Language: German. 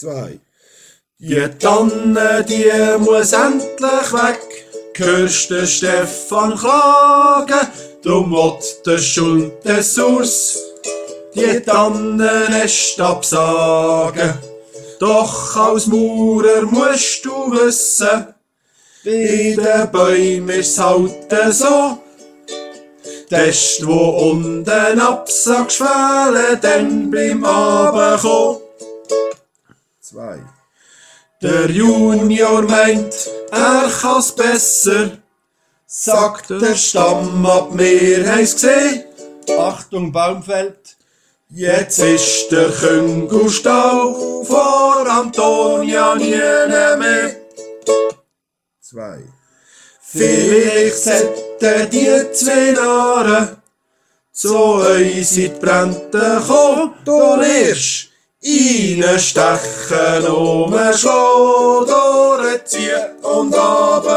2. Die Tanne, die muss endlich weg, hörst du Stefan klagen, drum wird der Schultesurs die Tannennest absagen. Doch als Maurer musst du wissen, bei den Bäumen ist's halt so. Dest, wo unten absagst, fehlen, dann beim Abendkommen. 2. Der Junior meint, er kann's besser, sagt der Stamm ab, wir haben's gesehen. Achtung, Baumfeld. Jetzt ist der Küngelstau vor Antonia nie mehr. 2. Vielleicht sollten die 2 Narren zu uns in die Brände kommen, da lernst reinstechen, umschlagen, durchziehen und runter